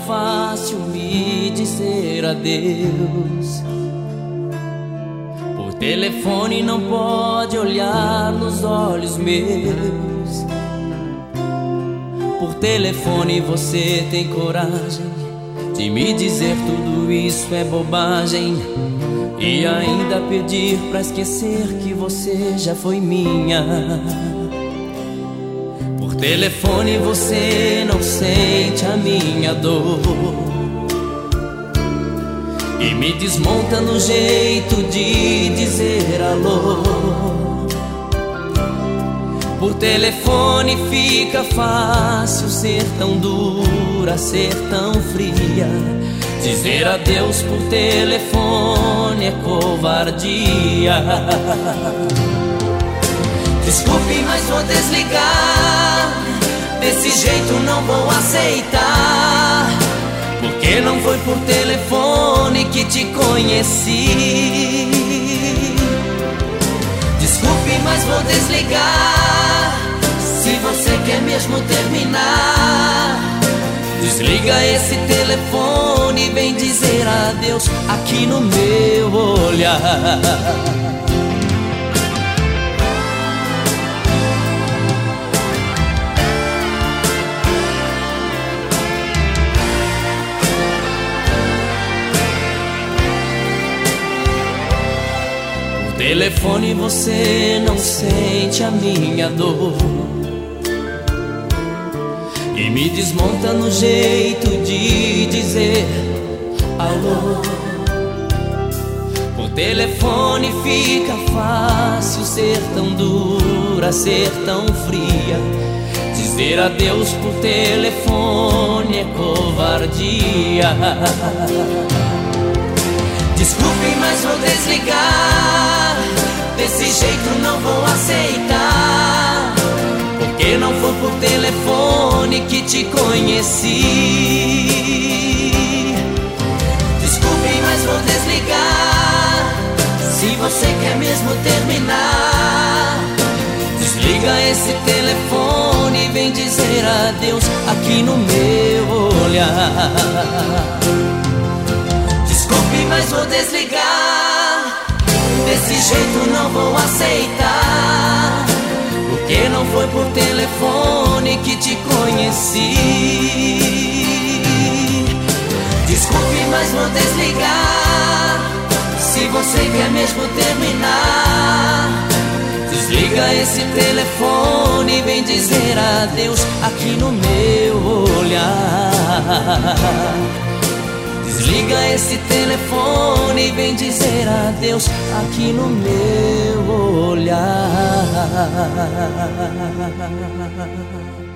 fácil me dizer adeus. Por telefone não pode olhar nos olhos meus. Por telefone você tem coragem de me dizer tudo isso é bobagem, e ainda pedir pra esquecer que você já foi minha. Por telefone você não sente a minha dor e me desmonta no jeito de dizer alô. Por telefone fica fácil ser tão dura, ser tão fria. Dizer adeus por telefone é covardia. Desculpe, mas vou desligar. Desse jeito não vou aceitar, porque não foi por telefone que te conheci. Desculpe, mas vou desligar. Se você quer mesmo terminar, desliga esse telefone e vem dizer adeus aqui no meu olhar. Por telefone você não sente a minha dor e me desmonta no jeito de dizer alô. Por telefone fica fácil ser tão dura, ser tão fria. Dizer adeus por telefone é covardia. Desculpe, mas vou desligar. Desse jeito não vou aceitar, porque não foi por telefone que te conheci. Desculpe, mas vou desligar. Se você quer mesmo terminar, desliga esse telefone e vem dizer adeus aqui no meu olhar. Desculpe, mas vou desligar. Desse jeito não vou aceitar, porque não foi por telefone que te conheci. Desculpe, mas vou desligar. Se você quer mesmo terminar, desliga esse telefone e vem dizer adeus aqui no meu olhar. Desliga esse telefone e vem dizer adeus aqui no meu olhar.